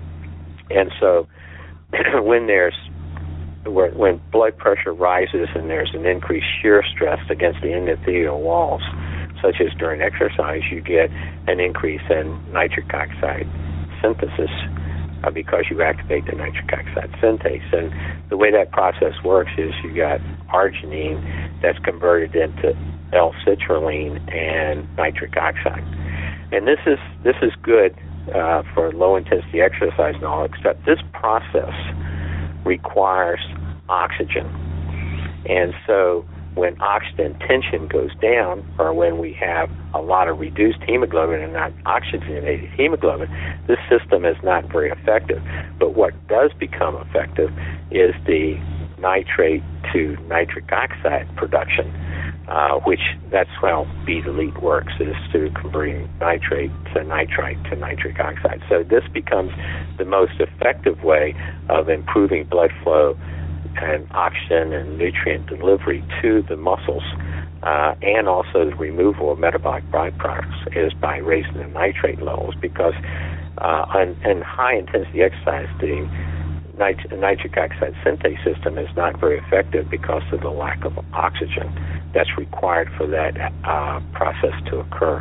[SPEAKER 2] And so when there's when blood pressure rises and there's an increased shear stress against the endothelial walls, such as during exercise, you get an increase in nitric oxide synthesis uh, because you activate the nitric oxide synthase. And the way that process works is you got arginine that's converted into L-citrulline and nitric oxide. And this is this is good uh, for low-intensity exercise and all, except this process requires oxygen. And so when oxygen tension goes down, or when we have a lot of reduced hemoglobin and not oxygenated hemoglobin, this system is not very effective. But what does become effective is the nitrate to nitric oxide production, uh, which that's how B-Delete works, is through converting nitrate to nitrite to nitric oxide. So this becomes the most effective way of improving blood flow and oxygen and nutrient delivery to the muscles, uh, and also the removal of metabolic byproducts, is by raising the nitrate levels, because uh, in, in high-intensity exercise, the nit- nitric oxide synthase system is not very effective because of the lack of oxygen that's required for that uh, process to occur.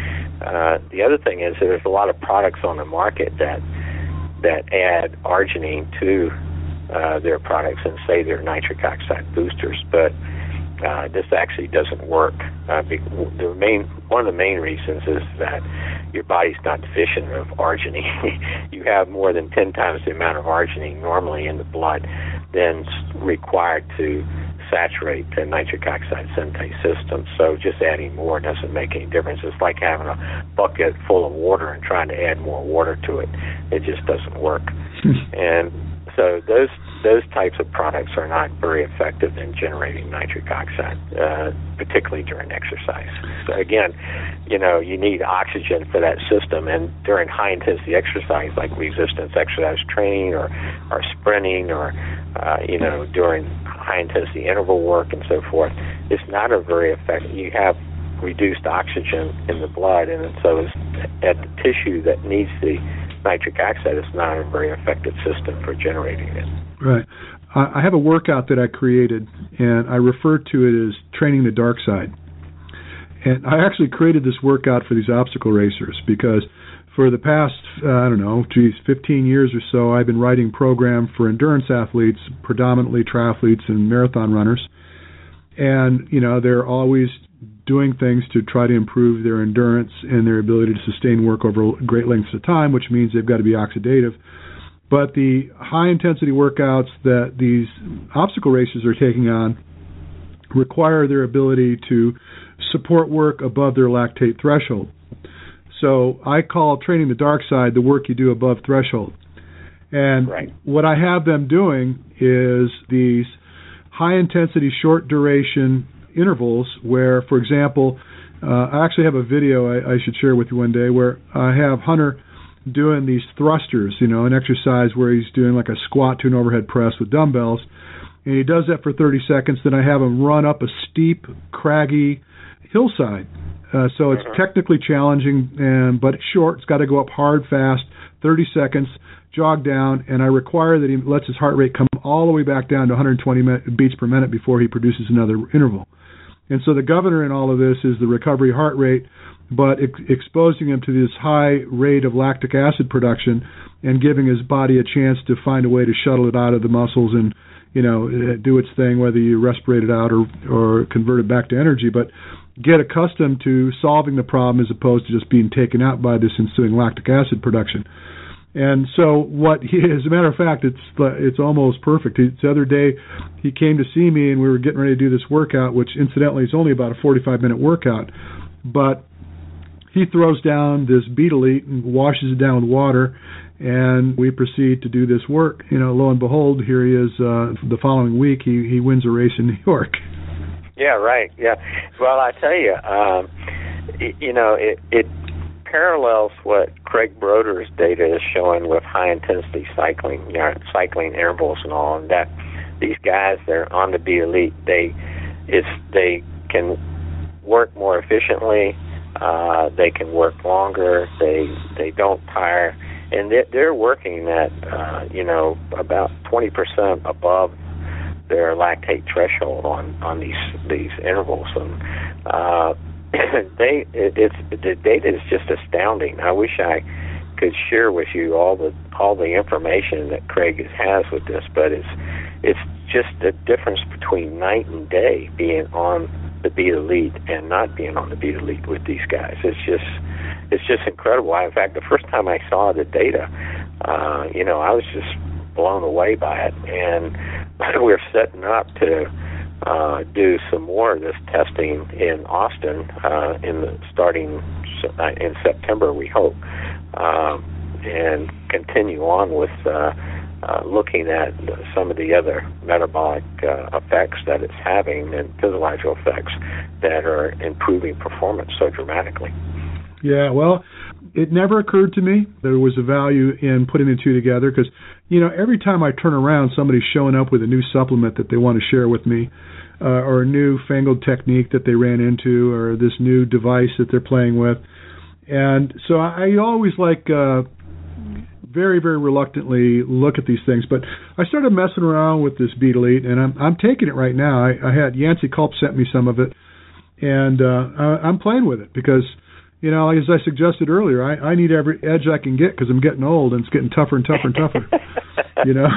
[SPEAKER 2] Uh, the other thing is there's a lot of products on the market that that add arginine to Uh, their products and say they're nitric oxide boosters, but uh, this actually doesn't work. Uh, the main one of the main reasons is that your body's not deficient of arginine. You have more than ten times the amount of arginine normally in the blood than required to saturate the nitric oxide synthase system. So just adding more doesn't make any difference. It's like having a bucket full of water and trying to add more water to it. It just doesn't work. And so those those types of products are not very effective in generating nitric oxide, uh, particularly during exercise. So again, you know, you need oxygen for that system, and during high-intensity exercise like resistance exercise training or, or sprinting or, uh, you know, during high-intensity interval work and so forth, it's not a very effective. You have reduced oxygen in the blood, and so it's at the tissue that needs the nitric oxide, is not a very effective system for generating it.
[SPEAKER 3] Right. I have a workout that I created, and I refer to it as training the dark side. And I actually created this workout for these obstacle racers because for the past, uh, I don't know, geez, fifteen years or so, I've been writing programs for endurance athletes, predominantly triathletes and marathon runners. And, you know, they're always doing things to try to improve their endurance and their ability to sustain work over great lengths of time, which means they've got to be oxidative. But the high-intensity workouts that these obstacle racers are taking on require their ability to support work above their lactate threshold. So I call training the dark side the work you do above threshold. And
[SPEAKER 2] right.
[SPEAKER 3] What I have them doing is these high-intensity, short-duration intervals where, for example, uh, I actually have a video I, I should share with you one day where I have Hunter doing these thrusters, you know, an exercise where he's doing like a squat to an overhead press with dumbbells, and he does that for thirty seconds. Then I have him run up a steep, craggy hillside. Uh, so it's mm-hmm. technically challenging, and but it's short. It's got to go up hard, fast, thirty seconds, jog down, and I require that he lets his heart rate come all the way back down to one hundred twenty beats per minute before he produces another interval. And so the governor in all of this is the recovery heart rate, but ex- exposing him to this high rate of lactic acid production and giving his body a chance to find a way to shuttle it out of the muscles and, you know, do its thing, whether you respirate it out or, or convert it back to energy. But get accustomed to solving the problem as opposed to just being taken out by this ensuing lactic acid production. And so what he, as a matter of fact, it's it's almost perfect. He, the other day, he came to see me, and we were getting ready to do this workout, which incidentally is only about a forty-five minute workout. But he throws down this Beat-Elite and washes it down with water, and we proceed to do this work. You know, lo and behold, here he is. Uh, the following week, he he wins a race in New York.
[SPEAKER 2] Yeah, right. Yeah. Well, I tell you, um, it, you know, it. it parallels what Craig Broder's data is showing with high-intensity cycling, you know, cycling intervals and all, and that these guys, they're on the Beat-Elite, they, it's, they can work more efficiently, uh, they can work longer, they they don't tire, and they're, they're working at, uh, you know, about twenty percent above their lactate threshold on, on these, these intervals, and uh, they it, it's the data is just astounding. I wish I could share with you all the all the information that Craig has with this, but it's it's just the difference between night and day being on the Beat-Elite and not being on the Beat-Elite with these guys. It's just it's just incredible. I, in fact, the first time I saw the data, uh, you know, I was just blown away by it, and we're setting up to Uh, do some more of this testing in Austin uh, in the, starting uh, in September, we hope, um, and continue on with uh, uh, looking at some of the other metabolic uh, effects that it's having and physiological effects that are improving performance so dramatically.
[SPEAKER 3] Yeah, well, it never occurred to me there was a value in putting the two together because, you know, every time I turn around, somebody's showing up with a new supplement that they want to share with me, uh, or a new fangled technique that they ran into, or this new device that they're playing with. And so I always like uh, very, very reluctantly look at these things. But I started messing around with this Beat-Elite, and I'm, I'm taking it right now. I, I had Yancey Culp sent me some of it, and uh, I, I'm playing with it because, you know, as I suggested earlier, I, I need every edge I can get because I'm getting old and it's getting tougher and tougher and tougher. You know.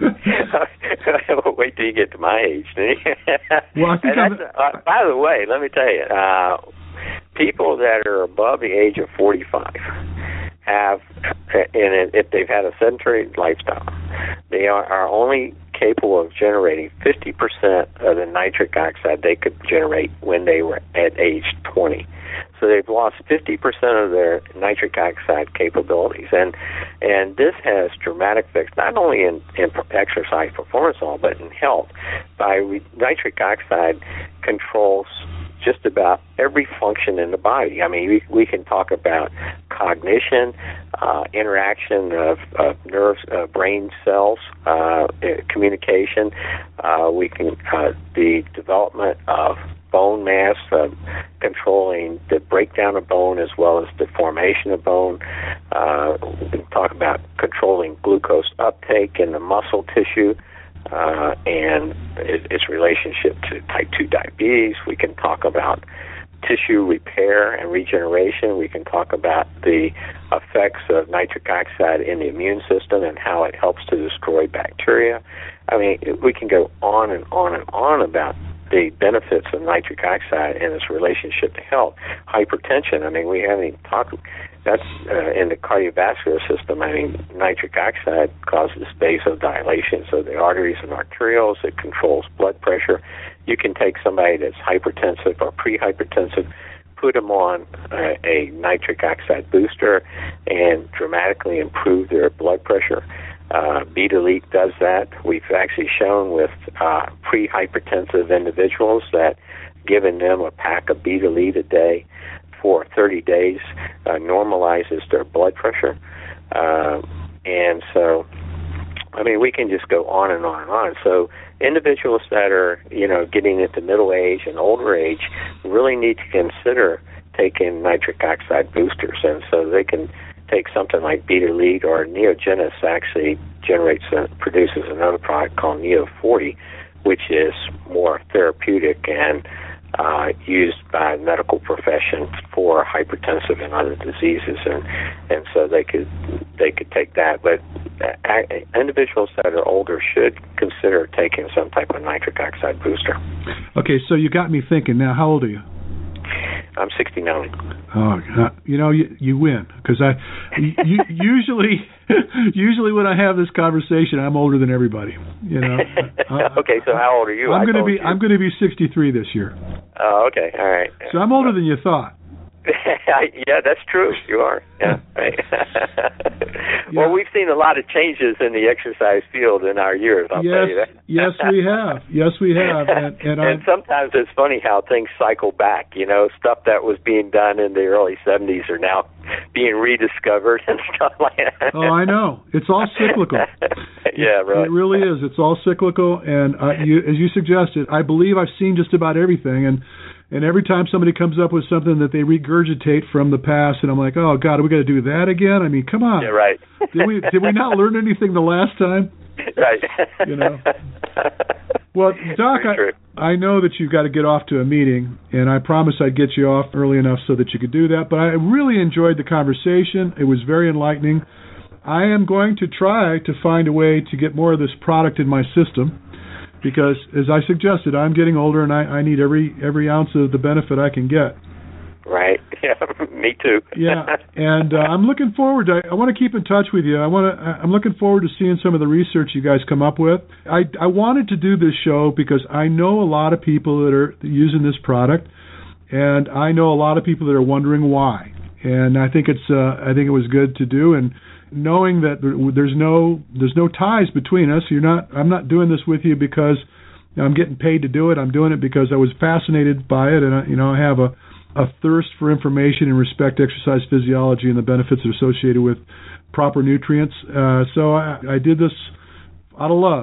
[SPEAKER 2] Wait till you get to my age.
[SPEAKER 3] Well, I think
[SPEAKER 2] and that's, uh, by the way, let me tell you, uh, people that are above the age of forty-five have, and if they've had a sedentary lifestyle, they are, are only capable of generating fifty percent of the nitric oxide they could generate when they were at age twenty. So they've lost fifty percent of their nitric oxide capabilities. And and this has dramatic effects, not only in, in exercise performance, all, but in health. By re- nitric oxide controls just about every function in the body. I mean, we, we can talk about cognition, uh, interaction of, of nerves, uh, brain cells, uh, communication. Uh, we can uh, the development of bone mass, uh, controlling the breakdown of bone as well as the formation of bone. Uh, we can talk about controlling glucose uptake in the muscle tissue uh, and it, its relationship to type two diabetes. We can talk about tissue repair and regeneration. We can talk about the effects of nitric oxide in the immune system and how it helps to destroy bacteria. I mean, we can go on and on and on about the benefits of nitric oxide and its relationship to health. Hypertension, I mean, we haven't even talked, that's uh, in the cardiovascular system. I mean, nitric oxide causes vasodilation of the arteries and arterioles. It controls blood pressure. You can take somebody that's hypertensive or pre-hypertensive, put them on uh, a nitric oxide booster, and dramatically improve their blood pressure. Uh, Beat-Elite does that. We've actually shown with uh, pre-hypertensive individuals that giving them a pack of Beat-Elite a day for thirty days uh, normalizes their blood pressure. Uh, and so I mean, we can just go on and on and on. So individuals that are, you know, getting into middle age and older age really need to consider taking nitric oxide boosters. And so they can take something like Beta-Elite, or Neogenis actually generates and produces another product called Neo forty, which is more therapeutic and uh, used by medical professions for hypertensive and other diseases, and and so they could they could take that. But uh, individuals that are older should consider taking some type of nitric oxide booster.
[SPEAKER 3] Okay, so you got me thinking. Now, how old are you?
[SPEAKER 2] I'm sixty-nine.
[SPEAKER 3] Oh, you know, you, you win, because I you, usually usually when I have this conversation, I'm older than everybody. You know. Uh,
[SPEAKER 2] okay, so how old are you?
[SPEAKER 3] I'm going to be you. I'm going to be sixty-three this year.
[SPEAKER 2] Oh, okay, all right.
[SPEAKER 3] So I'm older than you thought.
[SPEAKER 2] Yeah, that's true. You are. Yeah, right. Well,
[SPEAKER 3] yeah.
[SPEAKER 2] We've seen a lot of changes in the exercise field in our years. I'll
[SPEAKER 3] yes,
[SPEAKER 2] tell you that.
[SPEAKER 3] Yes, we have. Yes, we have. And, and,
[SPEAKER 2] and sometimes it's funny how things cycle back. You know, stuff that was being done in the early seventies are now being rediscovered and stuff like that.
[SPEAKER 3] Oh, I know. It's all cyclical.
[SPEAKER 2] Yeah, right.
[SPEAKER 3] It really is. It's all cyclical. And uh, you, as you suggested, I believe I've seen just about everything. And And every time somebody comes up with something that they regurgitate from the past, and I'm like, oh, God, are we got to do that again? I mean, come on.
[SPEAKER 2] Yeah, right.
[SPEAKER 3] did we did we not learn anything the last time?
[SPEAKER 2] Right.
[SPEAKER 3] You know. Well, Doc, I, I know that you've got to get off to a meeting, and I promised I'd get you off early enough so that you could do that. But I really enjoyed the conversation. It was very enlightening. I am going to try to find a way to get more of this product in my system, because, as I suggested, I'm getting older, and I, I need every every ounce of the benefit I can get.
[SPEAKER 2] Right. Yeah. Me too.
[SPEAKER 3] Yeah. And uh, I'm looking forward to. I want to keep in touch with you. I want to. I'm looking forward to seeing some of the research you guys come up with. I I wanted to do this show because I know a lot of people that are using this product, and I know a lot of people that are wondering why. And I think it's. Uh, I think it was good to do. And knowing that there's no there's no ties between us. You're not. I'm not doing this with you because I'm getting paid to do it. I'm doing it because I was fascinated by it, and I, you know I have a, a thirst for information and respect exercise physiology and the benefits associated with proper nutrients. Uh, so I, I did this out of love.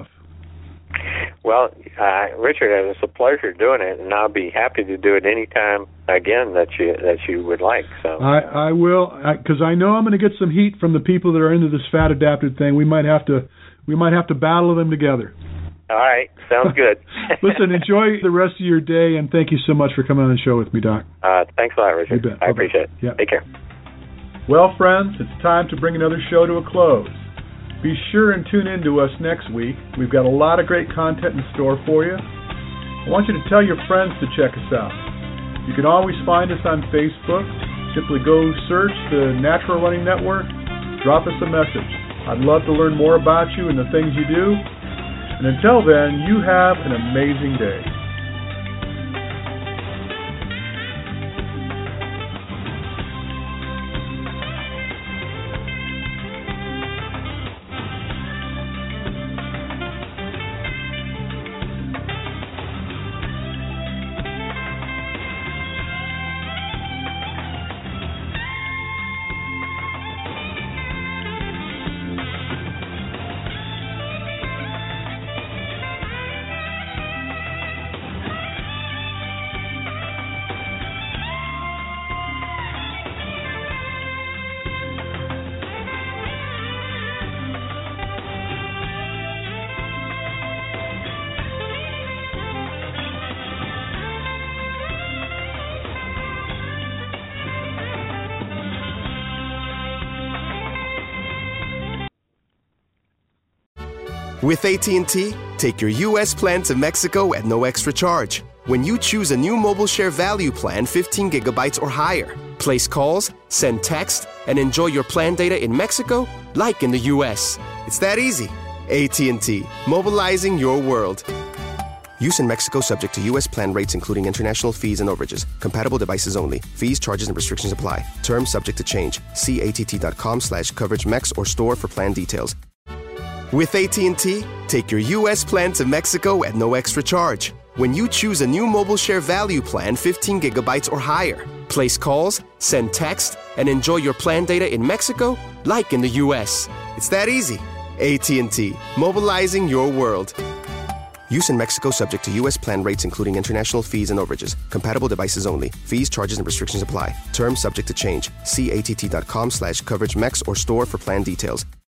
[SPEAKER 2] Well, uh, Richard, it's a pleasure doing it, and I'll be happy to do it anytime again that you that you would like. So
[SPEAKER 3] I, I will, because I, I know I'm going to get some heat from the people that are into this fat adapted thing. We might have to we might have to battle them together.
[SPEAKER 2] All right, sounds good.
[SPEAKER 3] Listen, enjoy the rest of your day, and thank you so much for coming on the show with me, Doc.
[SPEAKER 2] Uh, thanks a lot, Richard.
[SPEAKER 3] You bet.
[SPEAKER 2] I
[SPEAKER 3] Bye-bye.
[SPEAKER 2] appreciate it.
[SPEAKER 3] Yeah.
[SPEAKER 2] Take care.
[SPEAKER 3] Well, friends, it's time to bring another show to a close. Be sure and tune in to us next week. We've got a lot of great content in store for you. I want you to tell your friends to check us out. You can always find us on Facebook. Simply go search the Natural Running Network. Drop us a message. I'd love to learn more about you and the things you do. And until then, you have an amazing day.
[SPEAKER 4] With A T and T, take your U S plan to Mexico at no extra charge. When you choose a new mobile share value plan, fifteen gigabytes or higher, place calls, send text, and enjoy your plan data in Mexico like in the U S. It's that easy. A T and T, mobilizing your world. Use in Mexico subject to U S plan rates including international fees and overages. Compatible devices only. Fees, charges, and restrictions apply. Terms subject to change. See att.com slash coverage mex or store for plan details. With A T and T, take your U S plan to Mexico at no extra charge. When you choose a new mobile share value plan, fifteen gigabytes or higher, place calls, send text, and enjoy your plan data in Mexico like in the U S. It's that easy. A T and T. Mobilizing your world. Use in Mexico subject to U S plan rates including international fees and overages. Compatible devices only. Fees, charges, and restrictions apply. Terms subject to change. See att.com slash coverage mex or store for plan details.